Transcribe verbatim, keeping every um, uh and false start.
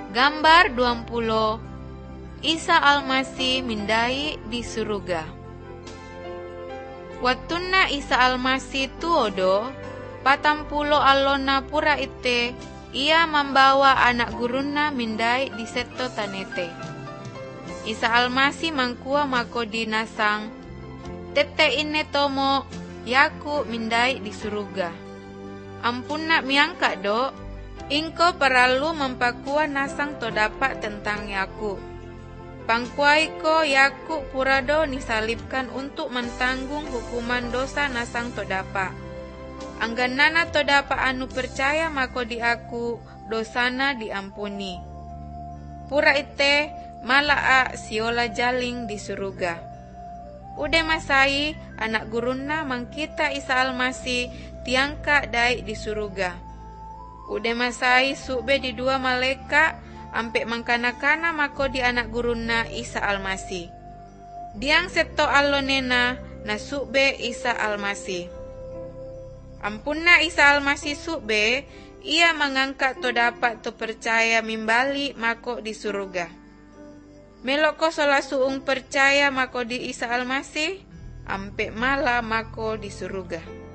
Gambar dua puluh. Isa Almasih mindai di surga. Wattuna Isa Almasih tuodo, patang pulo alona pura ite, ia membawa anak guruna mindai di setto tanete. Isa Almasih mangkua mako dinasang, tete ine tomo, yaku mindai di surga. Ampuna miangka do, ingko perlu mempakua nasang to dapat tentang yaku. Pangkuaiko yaku purado nisalibkan untuk mentanggung hukuman dosa nasang todapa. Angganana todapa anu percaya mako di aku dosana diampuni. Pura ite malaa siola jaling di surga. Ude masai anak guruna mangkita Isa Almasih tiangka dai di surga. Ude masai sube di dua malaikat ampe mangkana-kana mako di anak guruna Isa Almasih. Diang seto allonena na sube Isa Almasih. Ampunna Isa Almasih sube, ia mengangkat to dapat to percaya mimbali mako di surga. Meloko sola suung percaya mako di Isa Almasih, ampe mala mako di surga.